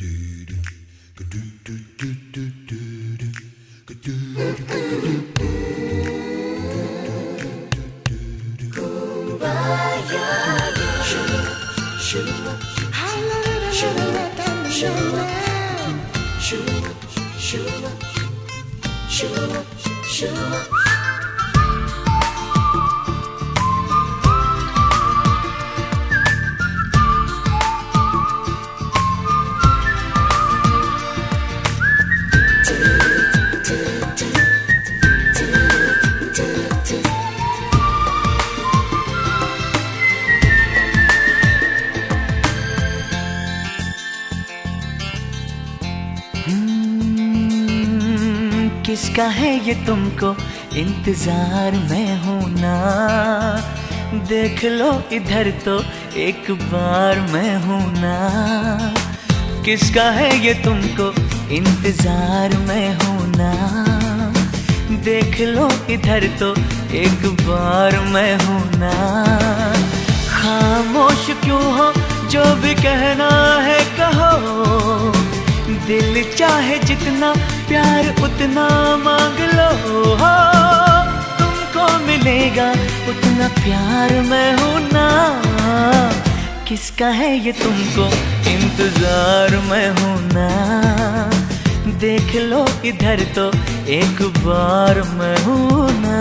किसका है ये तुमको इंतजार में हूं ना, देख लो इधर तो एक बार मैं हूं ना। किसका है ये तुमको इंतजार में हूं ना, देख लो इधर तो एक बार मैं हूं ना। खामोश क्यों हो, जो भी कहना है कहो, दिल चाहे जितना प्यार उतना मांग लो। हो तुमको मिलेगा उतना प्यार मैं हूं ना। किसका है ये तुमको इंतजार मैं हूं ना, देख लो इधर तो एक बार मैं हूं ना।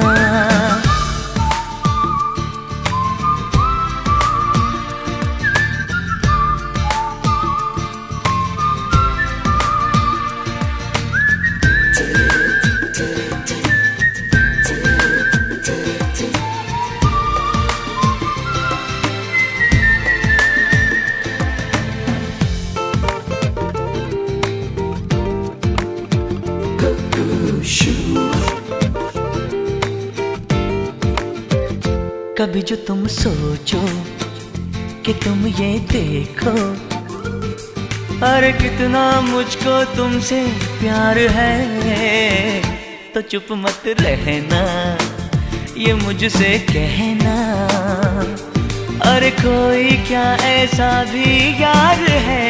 कभी जो तुम सोचो कि तुम ये देखो, अरे कितना मुझको तुमसे प्यार है, तो चुप मत रहना ये मुझसे कहना। अरे कोई क्या ऐसा भी यार है,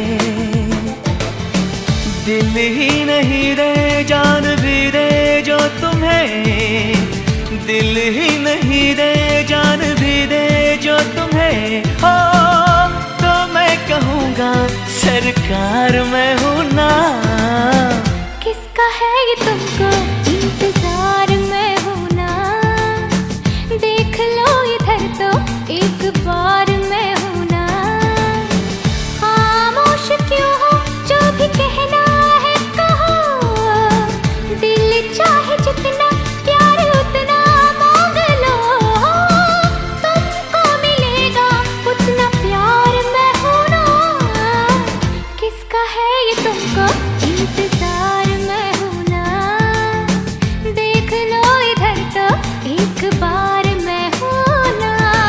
दिल ही नहीं रे जान भी रे जो तुम्हें, दिल ही नहीं रे जान भी दे जो तुम्हें। हो तो मैं कहूँगा सरकार मैं हूँ ना। किसका है ये तुमको इंतजार मैं हूँ ना, देख लो इधर तो एक बार मैं हूँ ना। खामोश क्यों हो, जो भी कहना है कहो, दिल चाहे जितना प्यार उतना मांग लो। तुमको मिलेगा उतना प्यार मैं हूं ना। किसका है ये तुमको इंतजार मैं हूं ना, देख लो इधर तो एक बार मैं हूं ना।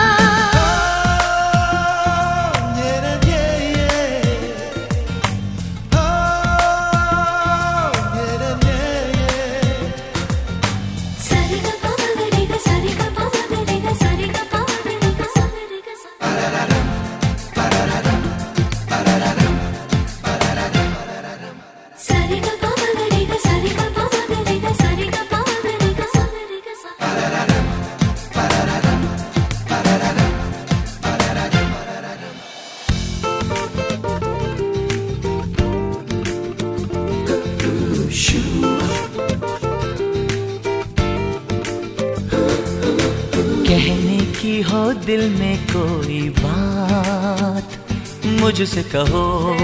कहने की हो दिल में कोई बात मुझसे कहो,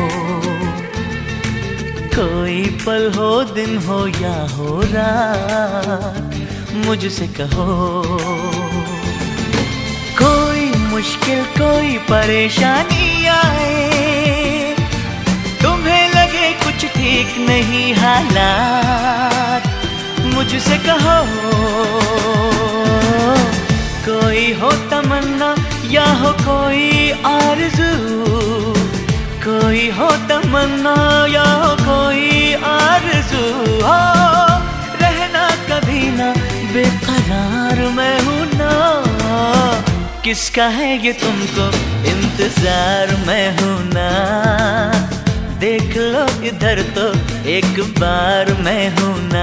कोई पल हो दिन हो या हो रात मुझसे कहो। कोई मुश्किल कोई परेशानी आए, तुम्हें लगे कुछ ठीक नहीं हालात मुझसे कहो। कोई हो तमन्ना या हो कोई आरज़ू, कोई हो तमन्ना या हो कोई आरज़ू, हो रहना कभी ना बेकरार मैं हूँ ना। किसका है ये तुमको इंतजार मैं हूँ ना, देख इधर तो एक बार मैं हूं ना।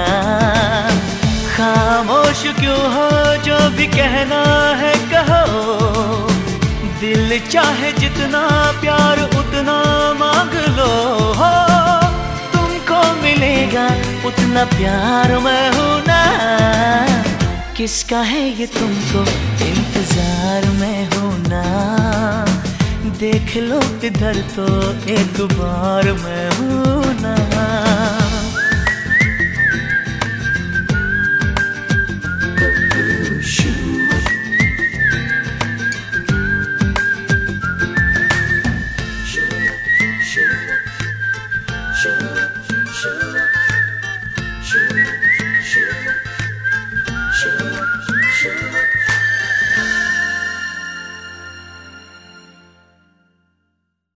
खामोश क्यों हो, जो भी कहना है कहो, दिल चाहे जितना प्यार उतना मांग लो। हो तुमको मिलेगा उतना प्यार मैं हूं ना। किसका है ये तुमको इंतजार में हूं ना। देख लो इधर तो एक बार मैं हूं ना।